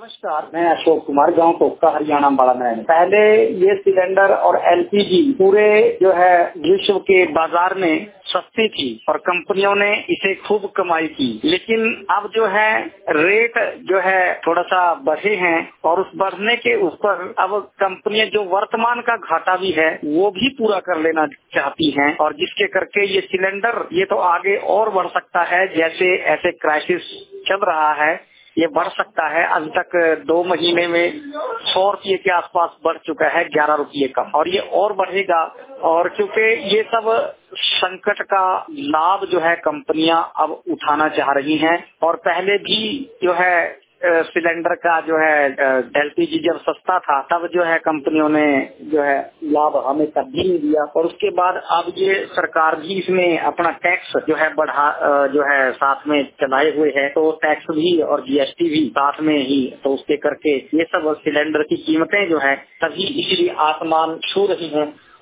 नमस्कार, मैं अशोक कुमार, गांव कोक्का, हरियाणा वाला मैं। पहले ये सिलेंडर और एलपीजी पूरे जो है विश्व के बाजार में सस्ती थी और कंपनियों ने इसे खूब कमाई की, लेकिन अब जो है रेट जो है थोड़ा सा बढ़े हैं और उस बढ़ने के ऊपर अब कंपनियां जो वर्तमान का घाटा भी है वो भी पूरा कर लेना चाहती हैं और जिसके करके ये सिलेंडर ये तो आगे और बढ़ सकता है। जैसे ऐसे क्राइसिस चल रहा है ये बढ़ सकता है। अभी तक 2 महीने में 100 रुपये के आसपास बढ़ चुका है, 11 रुपये कम, और ये और बढ़ेगा। और क्योंकि ये सब संकट का लाभ जो है कंपनियां अब उठाना चाह रही हैं और पहले भी जो है सिलेंडर का जो है एलपीजी जब सस्ता था तब जो है कंपनियों ने जो है लाभ हमें तब भी नहीं दिया और उसके बाद अब ये सरकार भी इसमें अपना टैक्स जो है बढ़ा जो है साथ में चलाए हुए है, तो टैक्स भी और जीएसटी भी साथ में ही, तो उसके करके ये सब सिलेंडर की कीमतें जो है तभी इसलिए आसमान छू रही हैं।